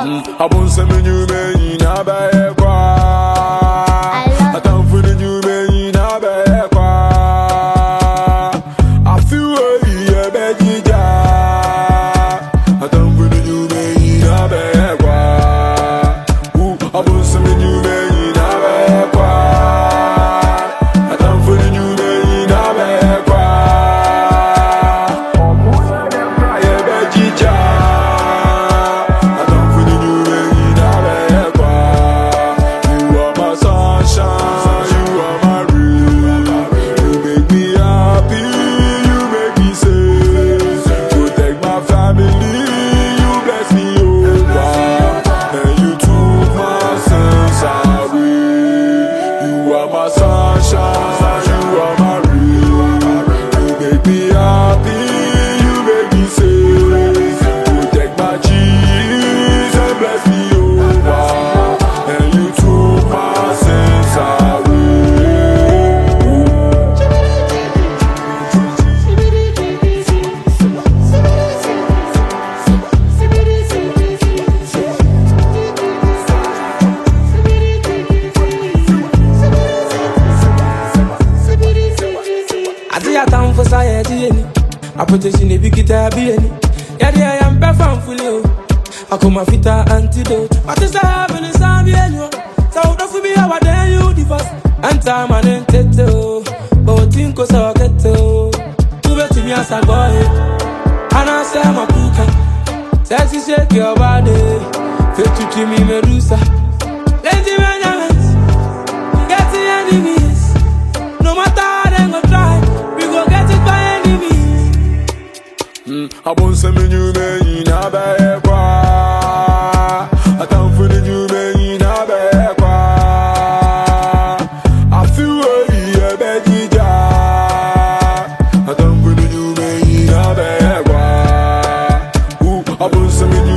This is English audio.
I won't send me new me in a bad I don't feel the new me in a bad I feel a bad I don't feel the new me in a bad I won't send me new me in a bad I don't feel the new me in a bad Time for society, I protection a big guitar be any. Yeah, I am perform fully. I come a fitter antidote. What is happening in Zambia? So don't for me, how are they you divorce? And time and then teto. Oh, think was a ghetto. You bet me as a boy. And I say I'm a puka. Sexy shake your body. Fit to treat me Medusa. Plenty man, get the enemies. No matter how they go try. I won't send me new me in a bad I don't feel the new me in a bad I feel a bad I don't feel the new me in a bad I won't send me